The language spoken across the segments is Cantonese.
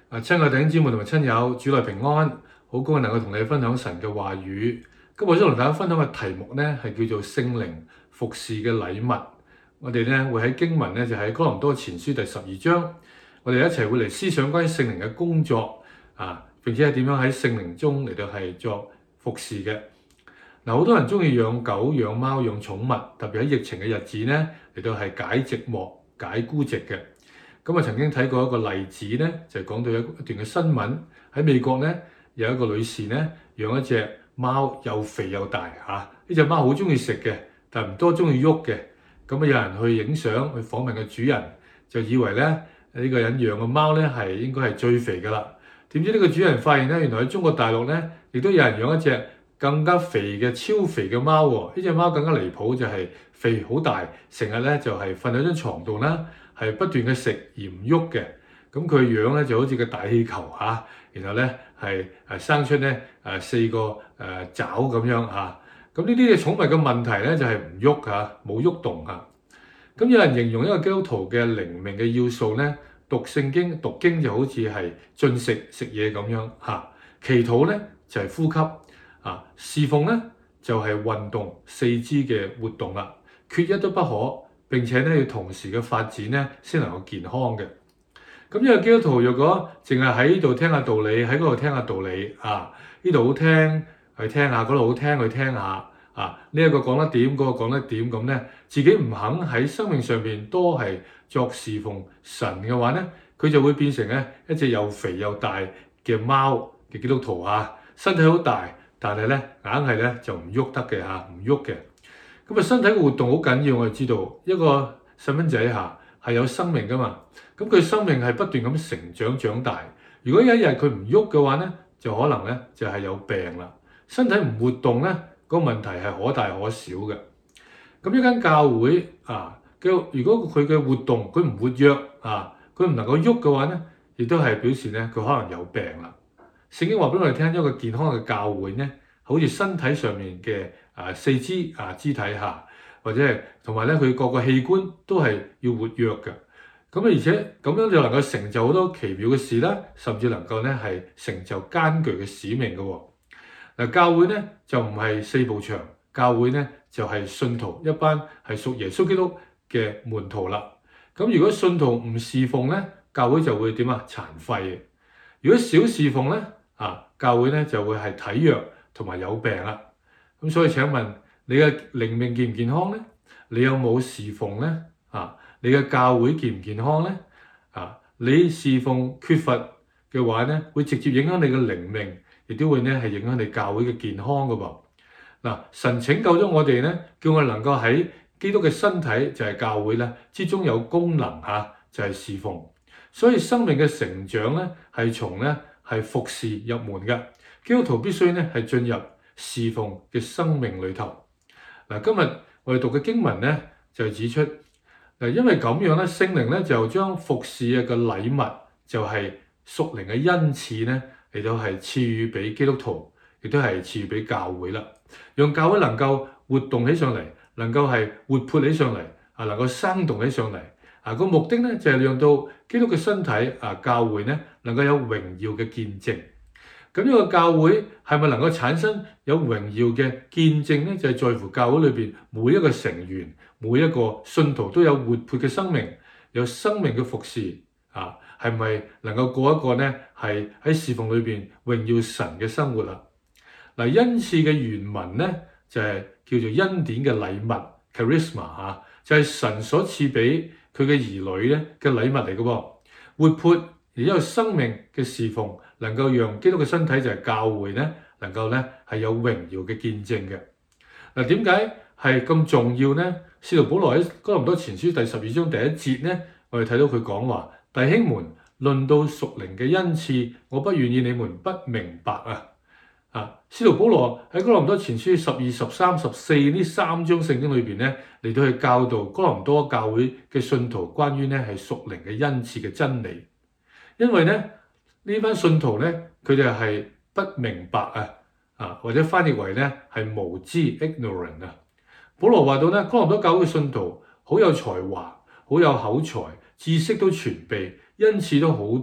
親愛弟兄姊妹同埋親友，主內平安，好高興能夠同你分享神嘅話語。今日想同大家分享嘅題目呢係叫做聖靈服侍嘅禮物。我哋呢會喺經文呢就喺哥林多前書第12章，我哋一齊會嚟思想關於聖靈嘅工作並且係點樣喺聖靈中嚟到係作服侍嘅。好多人中意養狗、養貓、養寵物，特別喺疫情嘅日子呢嚟到係解寂寞、解孤寂嘅。咁曾經睇過一個例子呢，就講到一段嘅新聞喺美國呢，有一個女士呢養一隻貓，又肥又大呢隻貓好中意食嘅，但唔多中意喐嘅。咁有人去影相去訪問個主人，就以為呢個人養嘅貓呢係應該係最肥㗎啦。點知呢個主人發現呢，原來喺中國大陸呢，亦都有人養一隻更加肥嘅超肥嘅貓喎。呢隻貓更加離譜，就係肥好大，成日呢就係瞓喺張床度啦。係不斷嘅食而唔喐嘅，咁佢樣咧就好似個大氣球然後咧係生出咧4個爪咁樣咁呢啲嘅寵物嘅問題咧就係唔喐冇喐動咁有人形容一個基督徒嘅靈命嘅要素咧，讀聖經讀經就好似係進食嘢咁樣祈禱咧就係呼吸侍奉咧就係運動四肢嘅活動啦，缺一都不可。並且咧要同時嘅發展咧，先能夠健康嘅。咁呢個基督徒若果淨係喺呢度聽下道理，喺嗰度聽下道理呢度好聽去聽下，嗰度好聽去聽下呢一個講得點，嗰個講得點咁咧，自己唔肯喺生命上邊多係作侍奉神嘅話咧，佢就會變成咧一隻又肥又大嘅貓嘅基督徒身體好大，但係咧硬係咧就唔喐得嘅唔喐嘅。咁身體嘅活動好緊要，我哋知道一個細蚊仔係有生命噶嘛，咁佢生命係不斷咁成長長大。如果有一日佢唔喐嘅話咧，就可能咧就係有病啦。身體唔活動咧，個問題係可大可小嘅。咁一間教會如果佢嘅活動佢唔活躍佢唔能夠喐嘅話咧，亦都係表示咧佢可能有病啦。聖經話俾我哋聽，一個健康嘅教會咧，好似身體上面嘅四肢肢體或者係同埋咧佢各個器官都係要活躍嘅。咁而且咁樣就能夠成就好多奇妙嘅事啦，甚至能夠咧係成就艱巨嘅使命嘅。教會咧就唔係四部牆，教會咧就係信徒一班係屬耶穌基督嘅門徒啦。咁如果信徒唔侍奉咧，教會就會點殘廢嘅。如果少侍奉咧教會咧就會係體弱同埋有病啦。咁所以請問你嘅靈命健唔健康咧？你有冇侍奉咧？你嘅教會健唔健康咧？你侍奉缺乏嘅話咧，會直接影響你嘅靈命，亦都會咧係影響你教會嘅健康㗎噃。神拯救咗我哋咧，叫我哋能夠喺基督嘅身體就係教會咧之中有功能就係侍奉。所以生命嘅成長咧係從咧係服侍入門嘅。基督徒必須咧係進入侍奉嘅生命裏頭。今日我哋讀嘅經文咧就指出，因為咁樣咧，聖靈咧就將服侍嘅禮物，就係屬靈嘅恩賜咧嚟到係賜予俾基督徒，亦都係賜予俾教會啦，讓教會能夠活動起上嚟，能夠係活潑起上嚟，能夠生動起上嚟。個目的咧就係讓到基督嘅身體教會咧能夠有榮耀嘅見證。咁呢個教會係咪能夠產生有榮耀嘅見證咧？就係在乎教會裏邊每一個成員、每一個信徒都有活潑嘅生命，有生命嘅服侍係咪能夠過一個咧係喺侍奉裏邊榮耀神嘅生活啦？恩賜嘅原文咧就係叫做恩典嘅禮物 charisma 就係神所賜俾佢嘅兒女咧嘅禮物嚟嘅喎，活潑而有生命嘅侍奉，能夠讓基督嘅身體就係教會咧，能夠咧係有榮耀嘅見證嘅。點解係咁重要呢？使徒保羅喺哥林多前書第12章第1節咧，我哋睇到佢講話：弟兄們，論到屬靈嘅恩賜，我不願意你們不明白使徒保羅喺哥林多前書12、13、14呢3章聖經裏邊咧，嚟到去教導哥林多教會嘅信徒關於咧係屬靈嘅恩賜嘅真理。因為咧呢班信徒咧，佢哋係不明白或者翻譯為咧係無知 ignorant 保羅話到咧，哥林多教會嘅信徒好有才華，好有口才，知識都全備，恩賜都好多，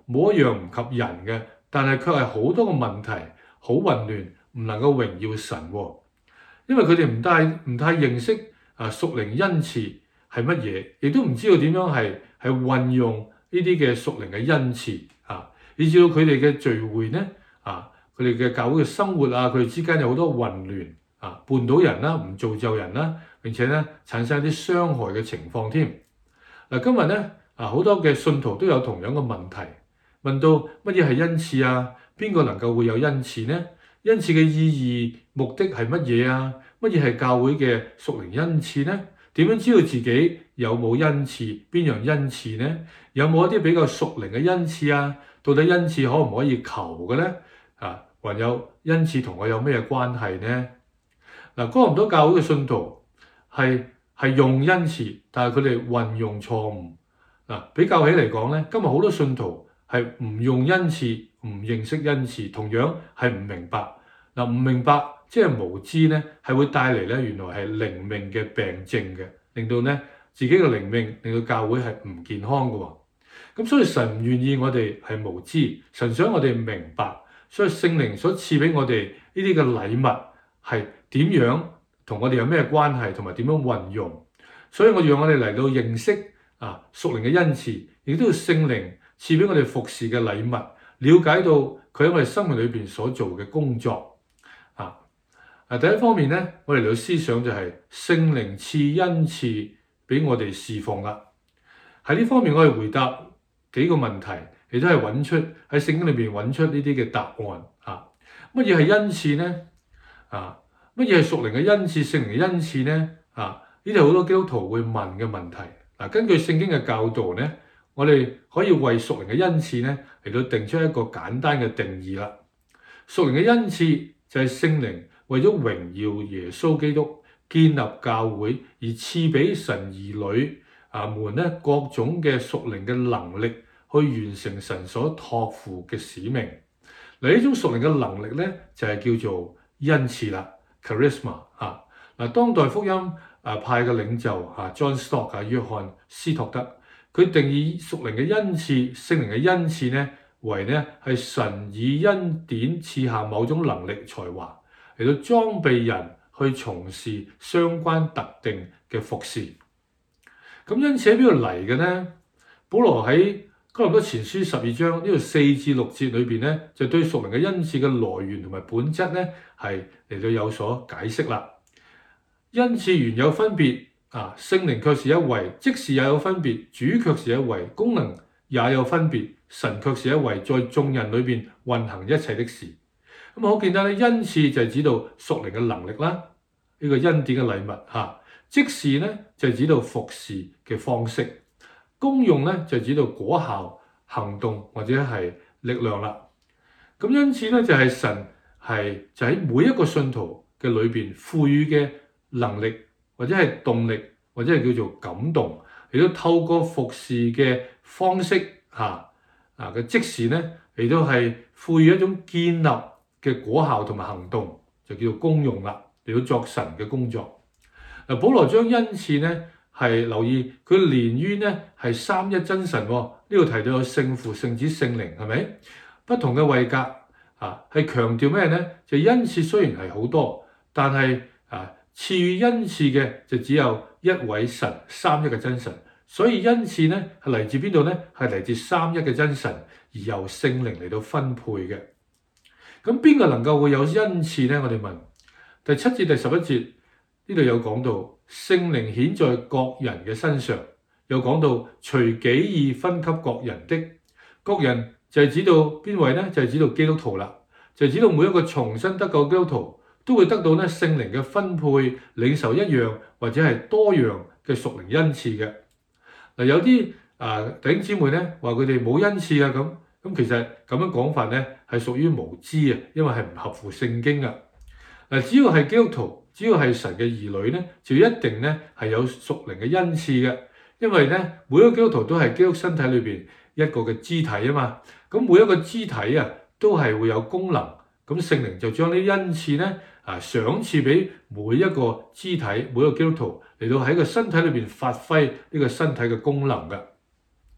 冇一樣唔及人嘅，但係卻係好多個問題，好混亂，唔能夠榮耀神喎。因為佢哋唔太認識屬靈恩賜係乜嘢，亦都唔知道點樣係運用呢啲嘅屬靈嘅恩賜啊，以至到佢哋嘅聚會呢佢哋嘅教會嘅生活佢哋之間有好多混亂絆倒人啦，唔造就人啦，並且咧產生一啲傷害嘅情況添。今日咧好多嘅信徒都有同樣嘅問題，問到乜嘢係恩賜啊？邊個能夠會有恩賜呢？恩賜嘅意義、目的係乜嘢啊？乜嘢係教會嘅屬靈恩賜呢？點樣知道自己有冇恩賜？邊樣恩賜呢？有冇一啲比較屬靈嘅恩賜啊？到底恩賜可唔可以求嘅呢？還有恩賜同我有咩關係呢？哥林多教會嘅信徒係用恩賜，但係佢哋運用錯誤。比較起嚟講咧，今日好多信徒係唔用恩賜，唔認識恩賜，同樣係唔明白。唔明白即係無知咧，係會帶嚟咧原來係靈命嘅病症嘅，令到咧自己嘅靈命，令到教會係唔健康嘅喎。咁所以神唔願意我哋係無知，神想我哋明白。所以聖靈所賜俾我哋呢啲嘅禮物係點樣同我哋有咩關係，同埋點樣運用。所以我讓我哋嚟到認識屬靈嘅恩賜，亦都要聖靈賜俾我哋服侍嘅禮物，了解到佢喺我哋生命裏邊所做嘅工作。第一方面咧，我哋嚟到思想就係聖靈賜恩賜俾我哋侍奉啦。喺呢方面，我哋回答幾個問題，亦都係揾出喺聖經裏邊揾出呢啲嘅答案。乜嘢係恩賜呢？乜嘢係屬靈嘅恩賜、聖靈嘅恩賜呢？呢啲係好多基督徒會問嘅問題。根據聖經嘅教導呢，我哋可以為屬靈嘅恩賜呢嚟到定出一個簡單嘅定義啦。屬靈嘅恩賜就係聖靈為咗榮耀耶穌基督、建立教會而賜俾神兒女們咧各種嘅屬靈嘅能力，去完成神所託付嘅使命。呢種屬靈嘅能力咧就係叫做恩賜啦 ，charisma。當代福音派嘅領袖John Stott 約翰斯托德，佢定義屬靈嘅恩賜、聖靈嘅恩賜咧為咧係神以恩典賜下某種能力才華，嚟到裝備人去從事相關特定嘅服事。咁因此喺邊度嚟嘅呢？保羅喺哥林多前書12章呢度4至6節裏邊咧，就對屬靈嘅恩賜嘅來源同埋本質咧，係嚟到有所解釋啦。恩賜原有分別，聖靈卻是一位；職事也有分別，主卻是一位；功能也有分別，神卻是一位，在眾人裏邊運行一切的事。咁好簡單咧，恩賜就係指到屬靈嘅能力啦，呢個恩典嘅禮物嚇。職事咧就係指到服事嘅方式，功用咧就係指到果效、行動或者係力量啦。咁因此咧就係神就喺每一個信徒嘅裏邊賦予嘅能力或者係動力或者係叫做感動，亦都透過服事嘅方式嘅職事咧，亦都係賦予一種建立嘅果效同埋行動，就叫做功用啦，嚟到作神嘅工作。保羅將恩賜咧係留意佢連於咧係三一真神，呢度提到有聖父、聖子、聖靈，係咪？不同嘅位格係強調咩咧？就恩賜雖然係好多，但係賜予恩賜嘅就只有一位神，三一嘅真神。所以恩賜咧係嚟自邊度咧？係嚟自三一嘅真神，而由聖靈嚟到分配嘅。咁邊個能夠會有恩賜咧？我哋問第7節、第11節。呢度有講到聖靈顯在各人嘅身上，有講到隨己意分給各人的。各人就係指到邊位呢？就係指到基督徒啦，就係指到每一個重生得救基督徒都會得到咧聖靈嘅分配，領受一樣或者係多樣嘅屬靈恩賜嘅。有啲弟兄姊妹咧話佢哋冇恩賜啊，咁其實咁樣講法咧係屬於無知啊，因為係唔合乎聖經啊。只要係基督徒，只要係神嘅兒女咧，就一定咧係有屬靈嘅恩賜嘅，因為咧每一個基督徒都係基督身體裏邊一個嘅肢體啊嘛，咁每一個肢體都係會有功能，咁聖靈就將呢啲恩賜咧賞賜俾每一個肢體、每一個基督徒嚟到喺個身體裏邊發揮呢個身體嘅功能嘅。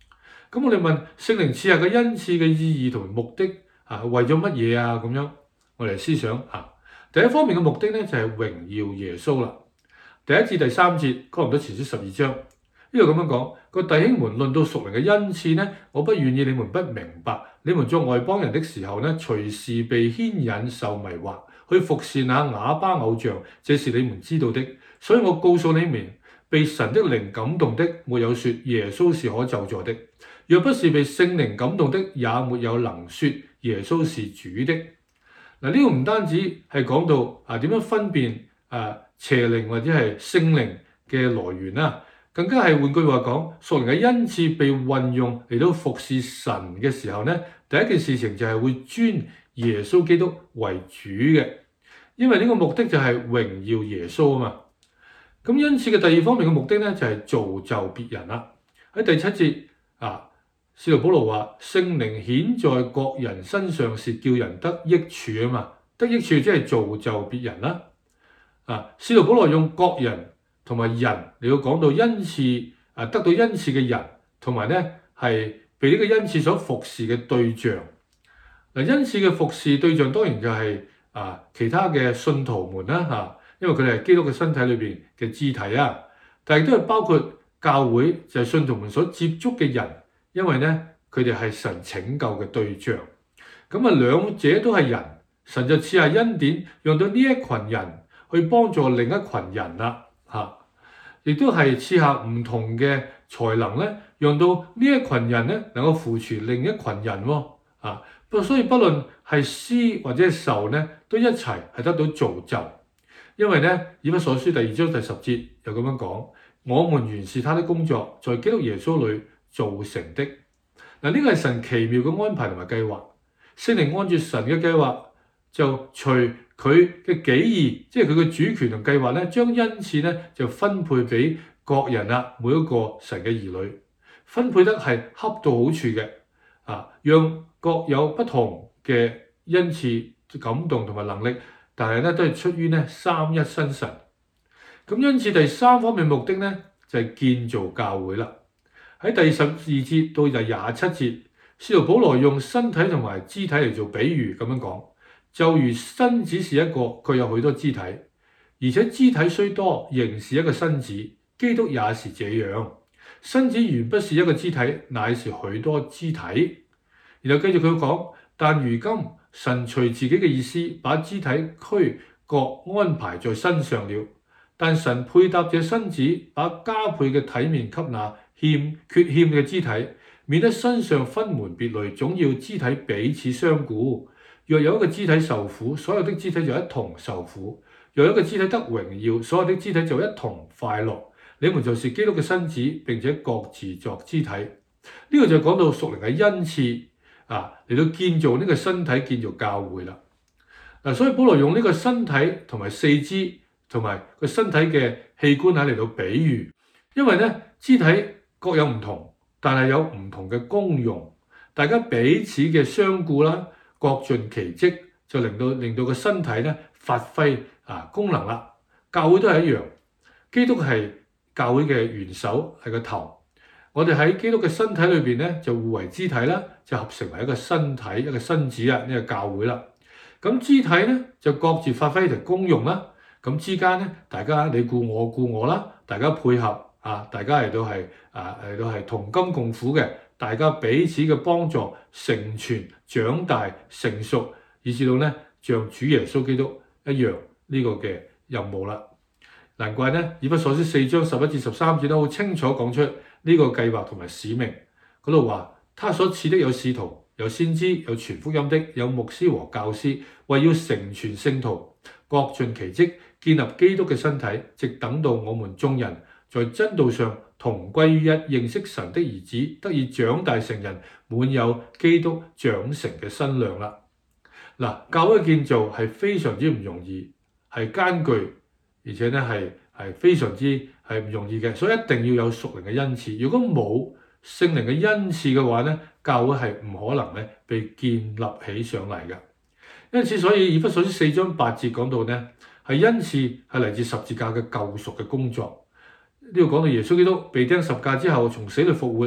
咁我哋問聖靈賜下嘅恩賜嘅意義同目的為咗乜嘢啊？咁樣我哋思想第一方面嘅目的咧就係榮耀耶穌啦。第1至第3節，哥林多前書12章呢度咁樣講：個弟兄們論到屬靈嘅恩賜呢，我不願意你們不明白。你們作外邦人的時候呢，隨時被牽引受迷惑，去服侍那啞巴偶像，這是你們知道的。所以我告訴你們，被神的靈感動的，沒有說耶穌是可咒詛的；若不是被聖靈感動的，也沒有能說耶穌是主的。嗱，呢個唔單止係講到點樣分辨邪靈或者係聖靈嘅來源啦，更加係換句話講，屬靈嘅恩賜被運用嚟到服侍神嘅時候呢，第一件事情就係會尊耶穌基督為主嘅，因為呢個目的就係榮耀耶穌啊嘛。咁恩賜嘅第二方面嘅目的呢，就係造就別人啦。喺第7節使徒保羅話聖靈顯在各人身上是叫人得益處啊嘛，得益處即係造就別人啦。使徒保羅用各人同埋人嚟到講到恩賜得到恩賜嘅人，同埋呢係被呢個恩賜所服侍嘅對象。恩賜嘅服侍對象當然就係其他嘅信徒們啦因為佢哋係基督嘅身體裏邊嘅肢體啊，但係都係包括教會，就係信徒們所接觸嘅人，因為呢佢哋係神拯救嘅對象。咁兩者都係人，神就賜下恩典，讓到呢一群人去幫助另一群人啦亦都係賜下唔同嘅才能咧，讓到呢一群人咧能夠扶持另一群人所以不論係施或者係受咧，都一齊係得到造就。因為咧，以弗所書第2章第10節又咁樣講：我們原是他的工作，在基督耶穌裏造成的。呢個係神奇妙嘅安排同埋計劃。聖靈按住神嘅計劃，就隨佢嘅己意，即係佢嘅主權同計劃咧，將恩賜咧就分配俾各人啦，每一個神嘅兒女，分配得係恰到好處嘅讓各有不同嘅恩賜、感動同埋能力。但係咧都係出於咧三一真神。咁因此第3方面目的咧就係建造教會啦。喺第12節到第27節，使徒保羅用身體同埋肢體嚟做比喻咁樣講，就如身子是一個，佢有許多肢體，而且肢體雖多，仍是一個身子。基督也是這樣，身子原不是一個肢體，乃是許多肢體。然後繼續佢講，但如今神隨自己嘅意思，把肢體區各安排在身上了。但神配搭這身子，把加倍嘅體面給那缺欠嘅肢體，免得身上分門別類，總要肢體彼此相顧。若有一個肢體受苦，所有的肢體就一同受苦；若有一個肢體得榮耀，所有的肢體就一同快樂。你們就是基督嘅身子，並且各自作肢體。呢個就講到屬靈嘅恩賜嚟到建造呢個身體，建造教會啦。所以保羅用呢個身體同埋四肢同埋個身體嘅器官嚟到比喻，因為咧肢體各有唔同，但係有唔同嘅功用，大家彼此嘅相顧啦，各盡其職，就令到個身體咧發揮功能啦。教會都係一樣，基督係教會嘅元首，係個頭。我哋喺基督嘅身體裏邊咧，就互為肢體啦，就合成為一個身體，一個身子啊，呢個教會啦。咁肢體咧就各自發揮條功用啦。咁之間咧，大家你顧我啦，大家配合大家嚟到係同甘共苦嘅，大家彼此嘅幫助，成全、長大、成熟，以至到咧像主耶穌基督一樣呢個嘅任務啦。難怪咧，以弗所書4章11至13節都好清楚講出呢個計劃同埋使命。嗰度話，他所賜的有使徒，有先知，有傳福音的，有牧師和教師，為要成全聖徒，各盡其職，建立基督嘅身體，直等到我們眾人在真道上同歸於一，認識神的兒子，得以長大成人，滿有基督長成嘅身量啦。教會嘅建造係非常之唔容易，係艱巨。而且咧係非常之唔容易嘅，所以一定要有屬靈嘅恩賜。如果冇聖靈嘅恩賜嘅話咧，教會係唔可能咧被建立起上嚟嘅。因此，所以以弗所書4章8節講到咧，係恩賜係嚟自十字架嘅救贖嘅工作。呢度講到耶穌基督被釘十架之後，從死裏復活，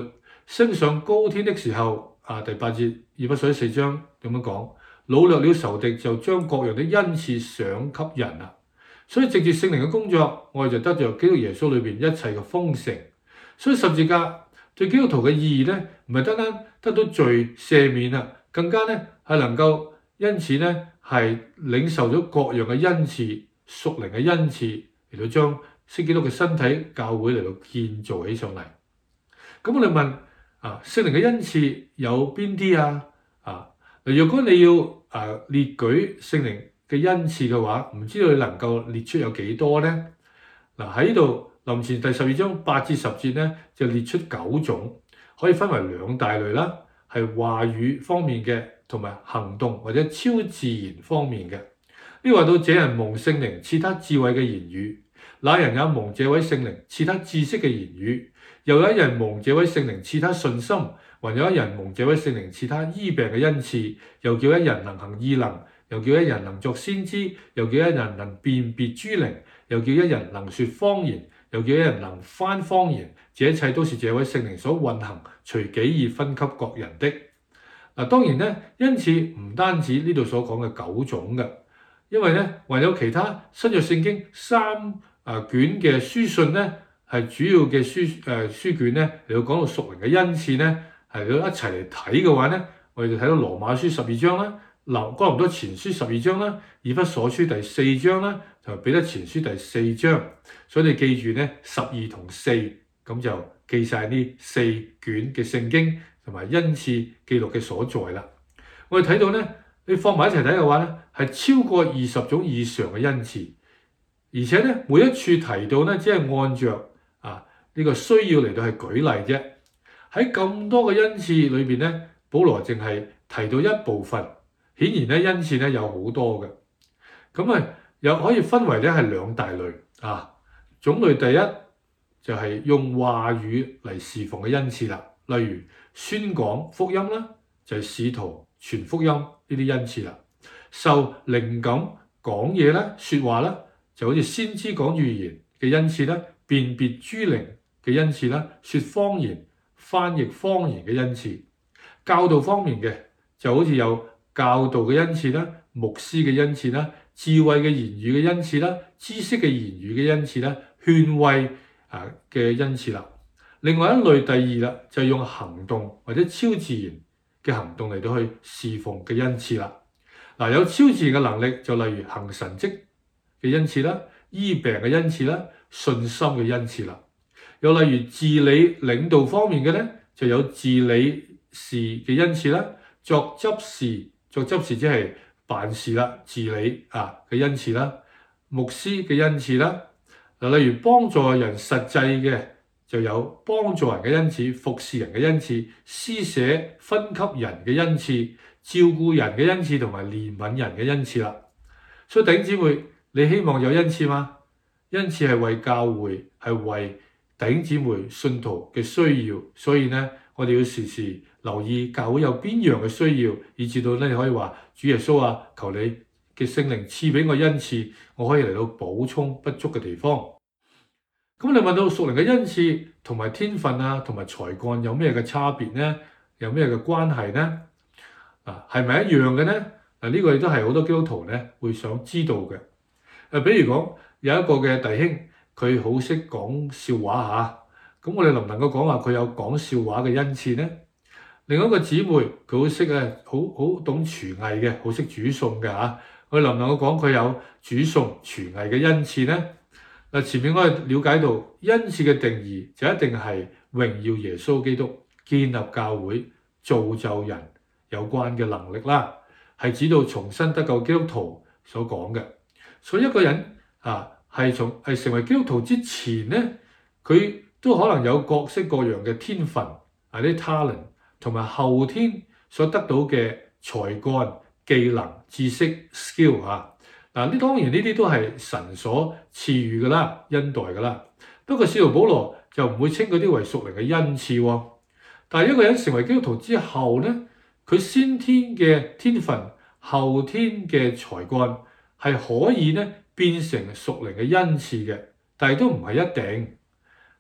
升上高天的時候，第8節以弗所書4章咁樣講，擄掠了仇敵，就將各樣的恩賜賞給人啦。所以藉住聖靈嘅工作，我哋就得着基督耶穌裏邊一切嘅豐盛。所以十字架對基督徒嘅意義咧，唔係單單得到罪赦免啦，更加咧係能夠因此咧係領受咗各樣嘅恩賜、屬靈嘅恩賜，嚟到將聖基督嘅身體教會嚟到建造起上嚟。咁我哋問聖靈嘅恩賜有邊啲啊？若果你要列舉聖靈嘅恩賜嘅話，唔知道你能夠列出有幾多呢？喺呢度林前第12章8至10節咧，就列出9種，可以分為2大類啦，係話語方面嘅，同埋行動或者超自然方面嘅。呢話到這人蒙聖靈賜他智慧嘅言語，那人也蒙這位聖靈賜他知識嘅言語，又有一人蒙這位聖靈賜他信心，還有一人蒙這位聖靈賜他醫病嘅恩賜，又叫一人能行異能，又叫一人能作先知，又叫一人能辨別諸靈，又叫一人能說方言，又叫一人能翻方言。這一切都是這位聖靈所運行，隨己意分給各人的。當然咧，恩賜唔單止呢度所講嘅9種嘅，因為咧還有其他新約聖經3卷嘅書信咧，係主要嘅書卷咧嚟到講到屬靈嘅恩賜咧，係嚟到一齊嚟睇嘅話咧，我哋就睇到羅馬書12章啦，哥林多前書12章啦，以弗所書第4章啦，同埋彼得前書第4章。所以你記住咧12同4，咁就記晒呢4卷嘅聖經同埋恩賜記錄嘅所在啦。我哋睇到咧，你放埋一齊睇嘅話咧，係超過20種以上嘅恩賜，而且咧每一處提到咧，只係按著呢個需要嚟到係舉例啫。喺咁多嘅恩賜裏邊咧，保羅淨係提到一部分，顯然咧恩賜咧有好多嘅。咁又可以分為咧係2大類種類第一就係用話語嚟侍奉嘅恩賜啦，例如宣講福音啦，就係使徒傳福音呢啲恩賜啦。受靈感講嘢啦、説話啦，就好似先知講預言嘅恩賜啦，辨別諸靈嘅恩賜啦，説方言、翻譯方言嘅恩賜。教導方面嘅就好似有教導嘅恩賜啦、牧師嘅恩賜啦、智慧嘅言語嘅恩賜啦、知識嘅言語嘅恩賜啦、勸慰嘅恩賜啦。另外一類第二啦，就係用行動或者超自然嘅行動嚟到去侍奉嘅恩賜啦。有超自然嘅能力，就例如行神蹟嘅恩賜啦、醫病嘅恩賜啦、信心嘅恩賜啦。又例如治理領導方面嘅咧，就有治理事嘅恩賜啦，作執事即係辦事啦、治理嘅恩賜啦，牧師嘅恩賜啦。例如幫助人實際嘅，就有幫助人嘅恩賜、服侍人嘅恩賜、施捨分給人嘅恩賜、照顧人嘅恩賜同埋憐憫人嘅恩賜啦。所以弟兄姊妹，你希望有恩賜嗎？恩賜係為教會，係為弟兄姊妹信徒嘅需要，所以咧我哋要時時留意教會有邊樣嘅需要，以至到咧你可以話主耶穌求你嘅聖靈賜俾我恩賜，我可以嚟到補充不足嘅地方。咁你問到屬靈嘅恩賜同埋天分同埋才幹有咩嘅差別呢？有咩嘅關係呢？係咪一樣嘅呢？呢個亦都係好多基督徒咧會想知道嘅。比如講有一個嘅弟兄，佢好識講笑話咁我哋能唔能夠講話佢有講笑話嘅恩賜呢？另外一個姊妹佢好識好懂廚藝嘅，好識煮餸嘅我哋能唔能夠講佢有煮餸廚藝嘅恩賜呢？前面我哋了解到恩賜嘅定義就一定係榮耀耶穌基督、建立教會、造就人有關嘅能力啦，係指到重新得救基督徒所講嘅。所以一個人係成為基督徒之前咧，佢都可能有各式各樣嘅天分啲 talent， 同埋後天所得到嘅才幹、技能、知識 skill 呢當然呢啲都係神所賜予㗎啦，恩待㗎啦。不過使徒保羅就唔會稱嗰啲為屬靈嘅恩賜喎。但係一個人成為基督徒之後咧，佢先天嘅天分、後天嘅才幹係可以咧變成屬靈嘅恩賜嘅，但係都唔係一定。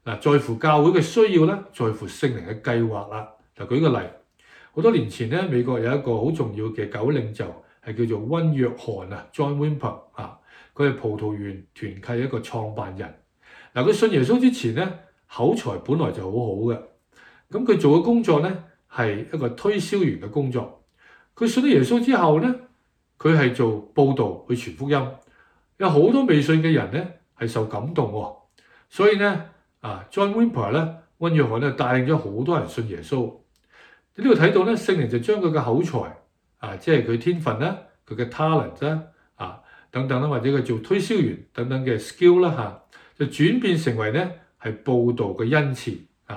在乎教會嘅需要啦，在乎聖靈嘅計劃啦。舉個例，好多年前咧，美國有一個好重要嘅教會領袖係叫做溫約翰啊 ，John Wimber 啊，佢係葡萄園團契一個創辦人。佢信耶穌之前咧，口才本來就好好嘅。咁佢做嘅工作咧係一個推銷員嘅工作。佢信咗耶穌之後咧，佢係做報道去傳福音。有好多未信嘅人咧係受感動喎。所以咧John Wimber 咧，溫約翰咧帶領咗好多人信耶穌。呢度睇到咧，聖靈就將佢嘅口才即係佢天分啦，佢嘅 talent 啦等等啦，或者佢做推銷員等等嘅 skill 啦就轉變成為咧係報道嘅恩賜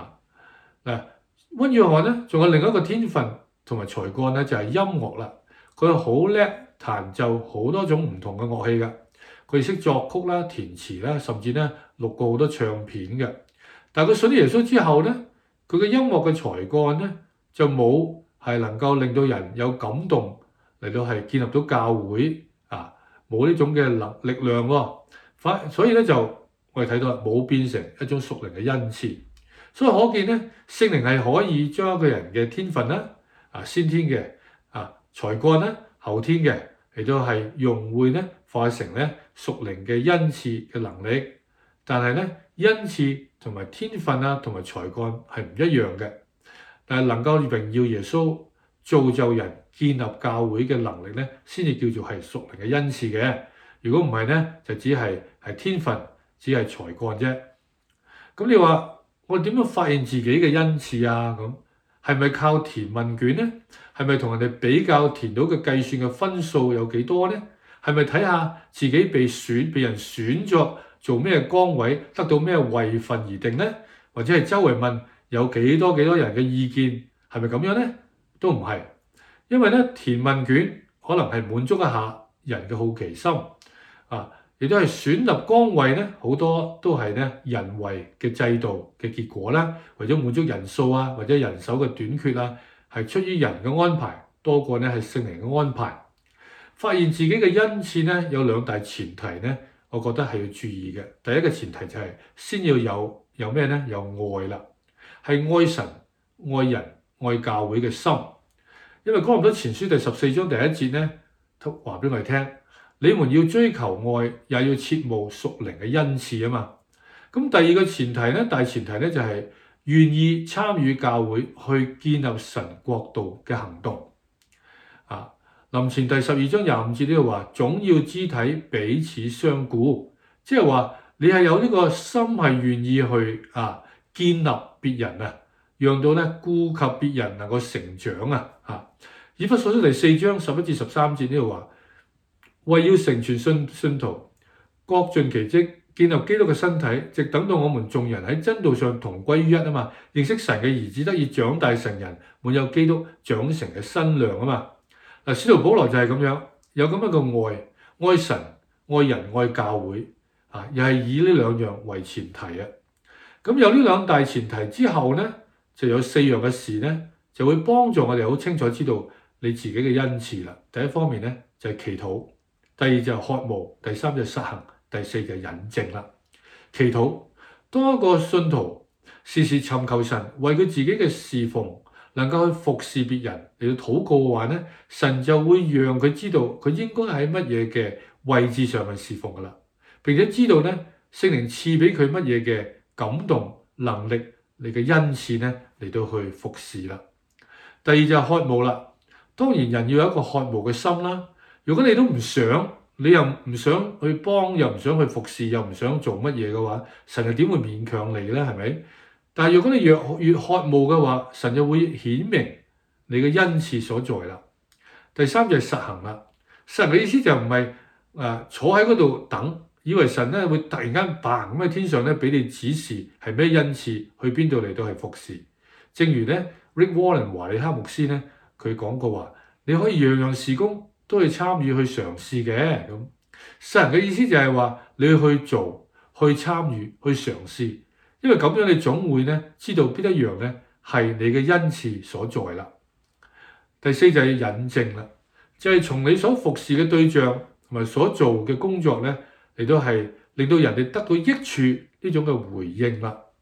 溫約翰咧仲有另一個天分同埋才幹咧就係音樂啦。佢好叻彈奏好多種唔同嘅樂器㗎。佢識作曲啦、填詞啦，甚至咧錄過好多唱片嘅。但係佢信咗耶穌之後咧，佢嘅音樂嘅才幹咧就冇係能夠令到人有感動嚟到係建立到教會冇呢種嘅力量喎。所以咧就我哋睇到冇變成一種屬靈嘅恩賜。所以可見咧，聖靈係可以將一個人嘅天分啦先天嘅才幹啦，後天嘅嚟到係融匯咧化成咧屬靈嘅恩賜嘅能力。但係咧恩賜同埋天分同埋才幹係唔一樣嘅。但係能夠榮耀耶穌、造就人、建立教會嘅能力咧，先至叫做係屬靈嘅恩賜嘅。如果唔係咧，就只係天分，只係才幹啫。咁你話我點樣發現自己嘅恩賜啊？咁係咪靠填問卷咧？係咪同人哋比較填到嘅計算嘅分數有幾多咧？係咪睇下自己被人選咗做咩崗位，得到咩位份而定咧？或者係周圍問有幾多人嘅意見，係咪咁樣咧？都唔係，因為咧填問卷可能係滿足一下人嘅好奇心亦都係選立崗位咧，好多都係咧人為嘅制度嘅結果啦，為咗滿足人數或者人手嘅短缺係出於人嘅安排多過咧係聖靈嘅安排。發現自己嘅恩賜咧有兩大前提咧，我覺得係要注意嘅。第一個前提就係先要有咩咧？有愛啦，係愛神、愛人、愛教會嘅心。因為哥林多前書第14章第1節咧，話俾我哋聽。你們要追求愛，也要切慕屬靈嘅恩賜啊嘛。咁第二個前提咧，大前提咧就係願意參與教會去建立神國度嘅行動。林前第12章25節呢度話，總要肢體彼此相顧，即係話你係有呢個心係願意去建立別人讓到咧顧及別人能夠成長以弗所書第4章11至13節呢度話。為要成全信徒，各盡其職，建立基督嘅身體，直等到我們眾人喺真道上同歸於一啊嘛，認識神嘅兒子，得以長大成人，滿有基督長成嘅身量啊嘛。使徒保羅就係咁樣，有咁樣嘅愛神、愛人、愛教會又係以呢兩樣為前提咁有呢兩大前提之後咧，就有4樣嘅事咧，就會幫助我哋好清楚知道你自己嘅恩賜啦。第一方面咧就係祈禱。第二就係渴慕，第三就係實行，第四就係引證啦。祈禱，當一個信徒時時尋求神，為佢自己嘅侍奉能夠去服侍別人嚟到禱告嘅話咧，神就會讓佢知道佢應該喺乜嘢嘅位置上去侍奉噶啦，並且知道咧聖靈賜俾佢乜嘢嘅感動能力嚟嘅恩賜咧嚟到去服侍啦。第二就係渴慕啦，當然人要有一個渴慕嘅心啦。如果你都唔想，你又唔想去幫，又唔想去服侍，又唔想做乜嘢嘅話，神又點會勉強你咧？係咪？但係如果你越渴慕嘅話，神就會顯明你嘅恩賜所在啦。第三就係實行啦。實行嘅意思就唔係坐喺嗰度等，以為神咧會突然間嘭咁喺天上咧俾你指示係咩恩賜，去邊度嚟到係服侍。正如咧 Rick Warren 華理克牧師咧，佢講過話，你可以樣樣事工都去參與去嘗試嘅咁。實行嘅意思就係話你去做、去參與、去嘗試，因為咁樣你總會咧知道邊一樣咧係你嘅恩賜所在啦。第四就係引證啦，就係從你所服侍嘅對象同埋所做嘅工作咧嚟到係令到人哋得到益處呢種嘅回應啦。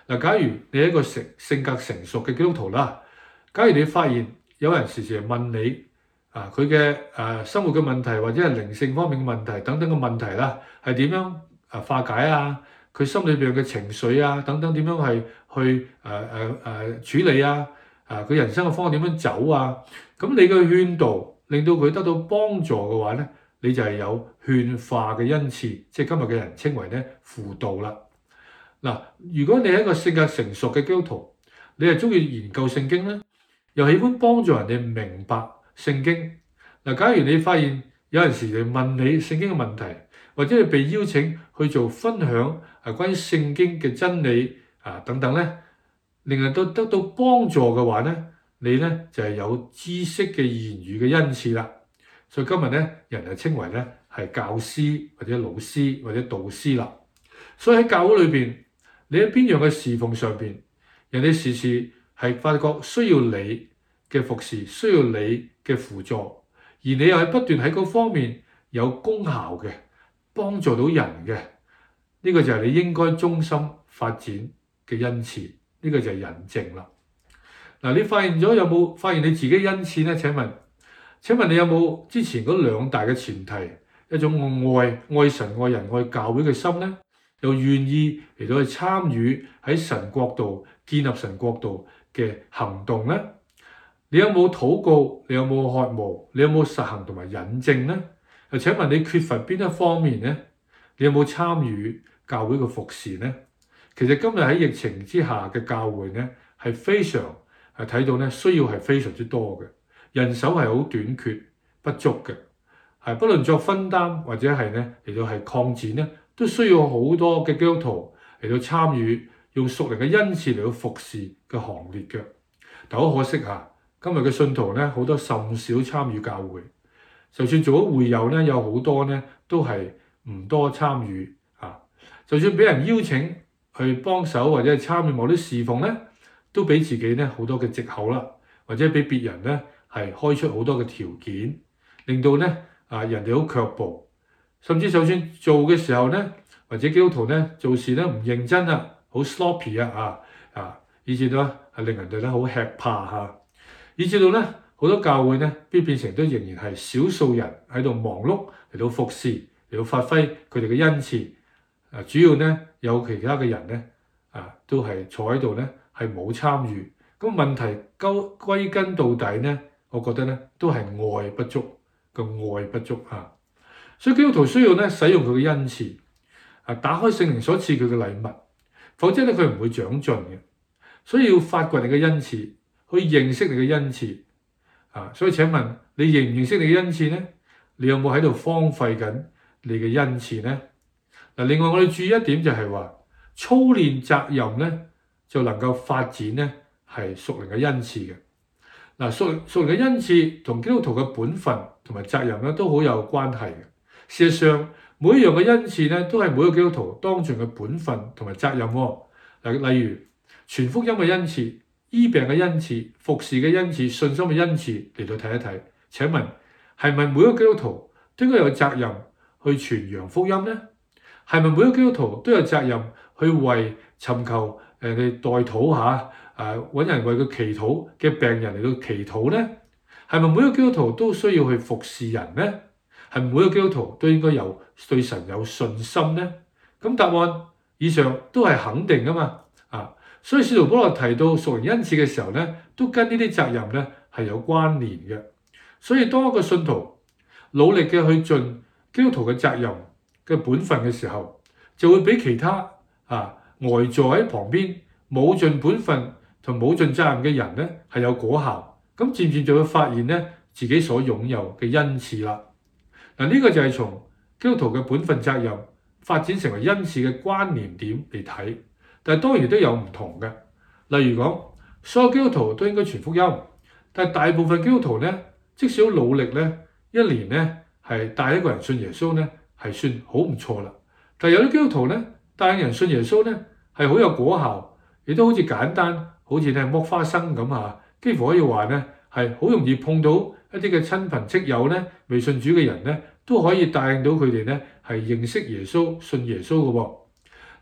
嗱，假如你係一個性格成熟嘅基督徒啦，假如你發現有人時時問你佢嘅生活嘅問題或者係靈性方面嘅問題等等嘅問題啦，係點樣化解啊？佢心裏邊嘅情緒啊等等點樣係去處理啊？佢人生嘅方向點樣走啊？咁你嘅勸導令到佢得到幫助嘅話咧，你就係有勸化嘅恩賜，即係今日嘅人稱為咧輔導啦。嗱，如果你係一個性格成熟嘅基督徒，你係中意研究聖經咧，又喜歡幫助人哋明白聖經。嗱，假如你發現有陣時嚟問你聖經嘅問題，或者係被邀請去做分享關於聖經嘅真理等等咧，令人都得到幫助嘅話咧，你咧就係有知識嘅言語嘅恩賜啦。所以今日咧，人係稱為咧係教師或者老師或者導師啦。所以喺教會裏邊，你喺邊樣嘅侍奉上邊，人哋時時係發覺需要你嘅服侍，需要你嘅輔助，而你又係不斷喺嗰方面有功效嘅，幫助到人嘅，呢個就係你應該忠心發展嘅恩賜，呢個就係印證啦。嗱，你發現咗有冇發現你自己恩賜呢？請問你有冇之前嗰兩大嘅前提，一種愛神、愛人、愛教會嘅心呢？又願意嚟到去參與喺神國度建立神國度嘅行動呢？你有冇禱告？你有冇渴慕？你有冇實行同埋引證呢？又請問你缺乏邊一方面呢？你有冇參與教會嘅服侍呢？其實今日喺疫情之下嘅教會呢，係非常睇到呢需要係非常之多嘅，人手係好短缺不足嘅，係不論作分擔或者係呢嚟到係擴展呢，都需要好多嘅基督徒嚟到參與，用屬靈嘅恩賜嚟到服侍嘅行列嘅。但好可惜今日嘅信徒咧好多甚少參與教會，就算做咗會友咧，有好多咧都係唔多參與就算俾人邀請去幫手或者係參與某啲侍奉咧，都俾自己咧好多嘅藉口啦，或者俾別人咧係開出好多嘅條件，令到咧人哋好卻步。甚至就算做嘅時候咧，或者基督徒咧做事咧唔認真好 sloppy 以至到係令人哋咧好吃怕以至到咧好多教會咧必變成都仍然係少數人喺度忙碌嚟到服侍，嚟到發揮佢哋嘅恩賜。主要咧有其他嘅人咧都係坐喺度咧係冇參與。咁問題歸根到底咧，我覺得咧都係愛不足，個愛不足所以基督徒需要咧使用佢嘅恩賜打開聖靈所賜佢嘅禮物，否則咧佢唔會長進嘅。所以要發掘你嘅恩賜，去認識你嘅恩賜所以請問你認唔認識你嘅恩賜呢？你有冇喺度荒廢緊你嘅恩賜呢？另外我哋注意一點就係話，操練責任咧就能夠發展咧係屬靈嘅恩賜嘅。屬靈嘅恩賜同基督徒嘅本分同埋責任咧都好有關係嘅。事實上，每一樣嘅恩賜咧都係每個基督徒當盡嘅本分同埋責任例如傳福音嘅恩賜、醫病嘅恩賜、服侍嘅恩賜、信心嘅恩賜嚟到睇一睇。請問係咪每個基督徒都應該有責任去傳揚福音呢？係咪每個基督徒都有責任去為尋求人哋代禱揾人為佢祈禱嘅病人嚟到祈禱呢？係咪每個基督徒都需要去服侍人呢？係咪每個基督徒都應該有對神有信心呢？咁答案以上都係肯定噶嘛所以使徒保羅提到屬靈恩賜嘅時候咧，都跟呢啲責任咧係有關聯嘅。所以當一個信徒努力嘅去盡基督徒嘅責任嘅本分嘅時候，就會比其他呆坐喺旁邊冇盡本分同冇盡責任嘅人咧係有果效。咁漸漸就會發現咧自己所擁有嘅恩賜啦。呢個就係從基督徒嘅本分責任發展成為恩賜嘅關聯點嚟睇。但係當然都有唔同嘅，例如講，所有基督徒都應該傳福音，但係大部分基督徒咧，即使好努力咧，一年咧係帶一個人信耶穌咧，係算好唔錯啦。但係有啲基督徒咧，帶人信耶穌咧係好有果效，亦都好似簡單，好似咧剝花生咁幾乎可以話咧係好容易碰到一啲嘅親朋戚友咧，未信主嘅人咧，都可以帶領到佢哋咧係認識耶穌、信耶穌嘅喎。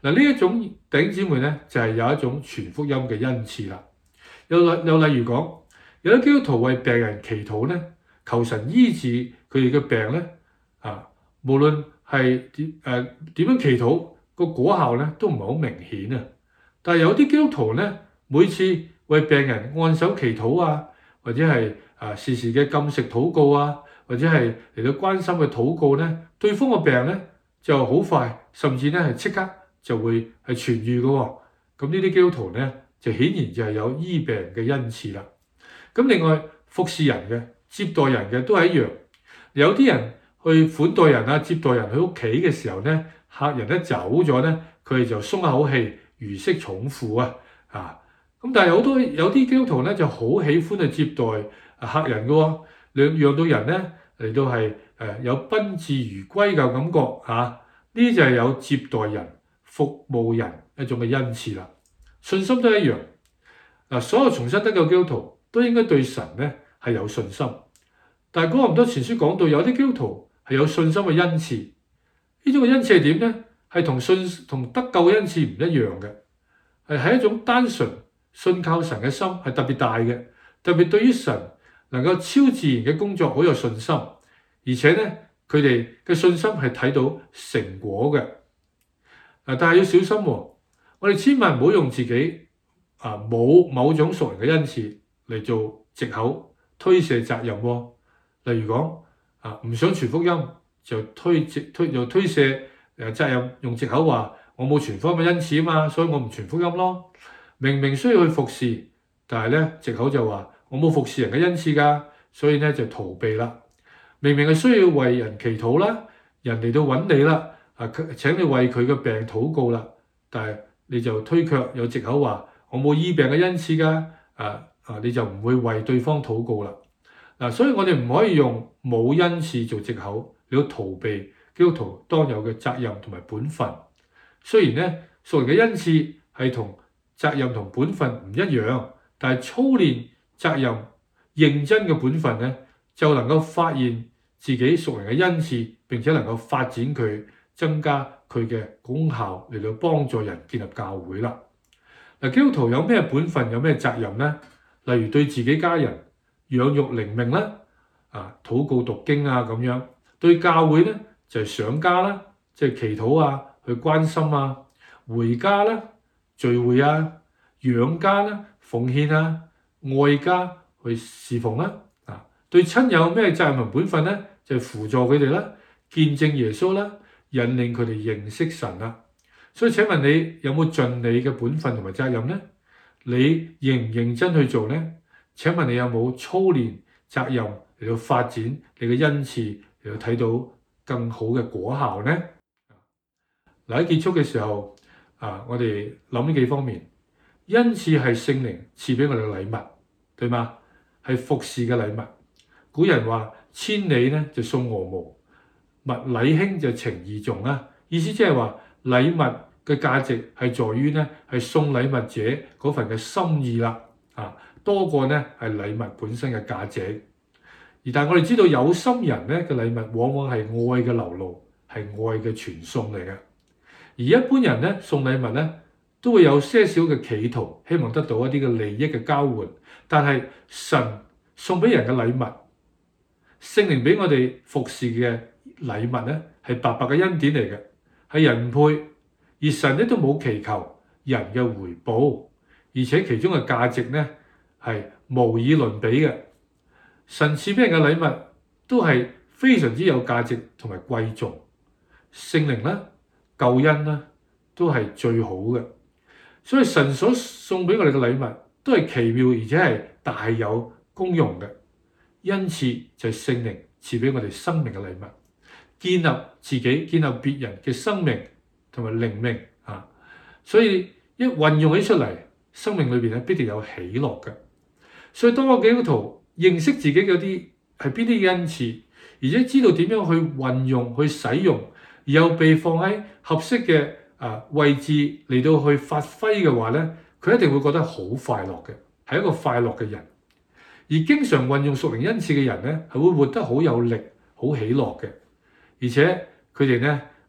嗱，呢一種弟兄姊妹咧，就係有一種傳福音嘅恩賜啦。又例如講，有啲基督徒為病人祈禱咧，求神醫治佢哋嘅病咧，無論係點樣祈禱，個果效咧都唔係好明顯啊。但係有啲基督徒咧，每次為病人按手祈禱啊，或者係時時嘅禁食禱告啊，或者係嚟到關心嘅禱告咧，對方嘅病咧就好快，甚至咧係即刻就會係痊愈嘅喎。咁呢啲基督徒咧，就顯然就係有醫病嘅恩賜啦。咁另外服侍人嘅、接待人嘅都係一樣。有啲人去款待人啊、接待人去屋企嘅時候咧，客人咧走咗咧，佢哋就鬆一口氣，如釋重負啊！咁但係有啲基督徒咧就好喜歡去接待客人嘅喎，讓到人咧嚟到係有賓至如歸嘅感覺呢啲就係有接待人、服務人一種嘅恩賜啦。信心都一樣。所有重生得救基督徒都應該對神咧係有信心。但係哥林多前書講到有啲基督徒係有信心嘅恩賜，呢種嘅恩賜係點咧？係同得救嘅恩賜唔一樣嘅，係一種單純信靠神嘅心係特別大嘅，特別對於神能夠超自然嘅工作好有信心，而且咧佢哋嘅信心係睇到成果嘅。但係要小心喎，我哋千萬唔好用自己冇某種屬靈嘅恩賜嚟做藉口推卸責任喎。例如講唔想傳福音就推卸責任，用藉口話我冇傳福音嘅恩賜啊嘛，所以我唔傳福音咯。明明需要去服侍，但係咧藉口就話我冇服侍人嘅恩賜㗎，所以咧就逃避啦。明明係需要為人祈禱啦，人嚟到揾你啦，請你為佢嘅病禱告啦，但係你就推卻有藉口話我冇醫病嘅恩賜㗎，你就唔會為對方禱告啦。所以我哋唔可以用冇恩賜做藉口，你要逃避基督徒當有嘅責任同埋本分。雖然咧屬靈嘅恩賜係同責任同本分唔一樣，但係操練責任、認真嘅本分咧，就能夠發現自己屬靈嘅恩賜，並且能夠發展佢，增加佢嘅功效嚟到幫助人建立教會啦。基督徒有咩本分、有咩責任呢？例如對自己家人養育靈命啦，禱告讀經咁樣；對教會咧就係上家啦，即係祈禱去關心回家啦、聚會養家啦、奉獻愛家去侍奉啦。對親友咩責任同本分咧？就係輔助佢哋啦，見證耶穌啦，引領佢哋認識神啦。所以請問你有冇盡你嘅本分同埋責任呢？你認唔認真去做呢？請問你有冇操練責任嚟到發展你嘅恩賜，嚟到睇到更好嘅果效呢？喺結束嘅時候我哋諗呢幾方面。恩賜係聖靈賜俾我哋嘅禮物，對嗎？係服侍嘅禮物。古人話千里咧就送鵝毛，物禮輕就情意重意思即係話禮物嘅價值係在於咧係送禮物者嗰份嘅心意啦，多過咧係禮物本身嘅價值。但係我哋知道有心人咧嘅禮物往往係愛嘅流露，係愛嘅傳送嚟嘅。而一般人咧送禮物咧都會有些少嘅企圖，希望得到一啲嘅利益嘅交換。但係神送俾人嘅禮物，聖靈俾我哋服侍嘅禮物咧，係白白嘅恩典嚟嘅，係人唔配，而神咧都冇祈求人嘅回報，而且其中嘅價值咧係無以倫比嘅。神賜俾人嘅禮物都係非常之有價值同埋貴重，聖靈啦、救恩啦都係最好嘅。所以神所送俾我哋嘅禮物都係奇妙而且係大有功用嘅。因此就係聖靈賜俾我哋生命嘅禮物，建立自己、建立別人嘅生命同埋靈命所以一運用起出嚟，生命裏邊咧必定有喜樂嘅。所以當個基督徒認識自己嗰啲係邊啲恩賜，而且知道點樣去運用、去使用，而又被放喺合適嘅位置嚟到去發揮嘅話咧，佢一定會覺得好快樂嘅，係一個快樂嘅人。而經常運用屬靈恩賜嘅人咧，係會活得好有力、好喜樂嘅，而且佢哋咧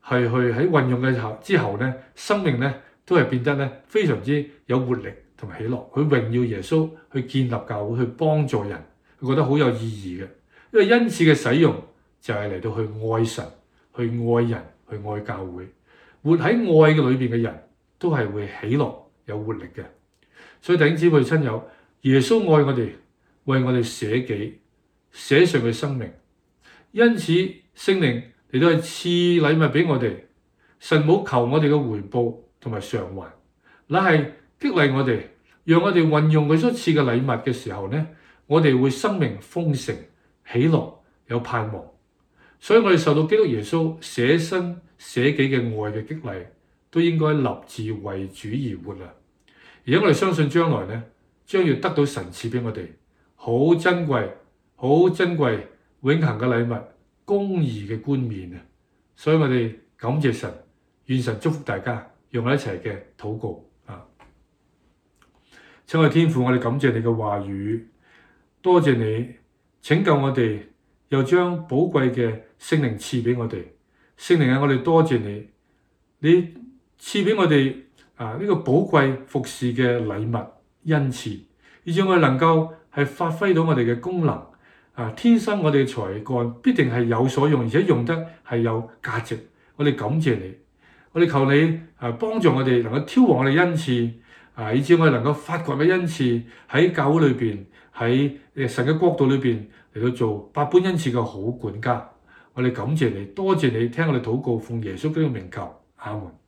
係去喺運用嘅之後咧，生命咧都係變得咧非常之有活力同埋喜樂，去榮耀耶穌，去建立教會，去幫助人，佢覺得好有意義嘅。因為恩賜嘅使用就係嚟到去愛神、去愛人、去愛教會，活喺愛嘅裏邊嘅人都係會喜樂有活力嘅。所以弟兄姊妹親友，耶穌愛我哋，為我哋捨己，捨上佢生命，因此聖靈嚟到係賜禮物俾我哋。神冇求我哋嘅回報同埋償還，乃係激勵我哋，讓我哋運用佢所賜嘅禮物嘅時候呢，我哋會生命豐盛、喜樂有盼望。所以我哋受到基督耶穌捨身捨己嘅愛嘅激勵，都應該立志為主而活啊！而且我哋相信將來呢，將要得到神賜俾我哋好珍貴、好珍貴、永恆嘅禮物，公義嘅冠冕啊！所以我哋感謝神，願神祝福大家，讓我哋一齊嘅禱告啊！親愛天父，我哋感謝你嘅話語，多謝你拯救我哋，又將寶貴嘅聖靈賜俾我哋。聖靈啊，我哋多謝你，你賜俾我哋呢個寶貴服侍嘅禮物恩賜，以致我哋能夠係發揮到我哋嘅功能天生我哋嘅才幹必定係有所用，而且用得係有價值。我哋感謝你，我哋求你幫助我哋能夠挑旺我哋恩賜以致我哋能夠發掘嘅恩賜喺教會裏邊，喺神嘅國度裏邊嚟到做百般恩賜嘅好管家。我哋感謝你，多謝你聽我哋禱告，奉耶穌基督名求，阿門。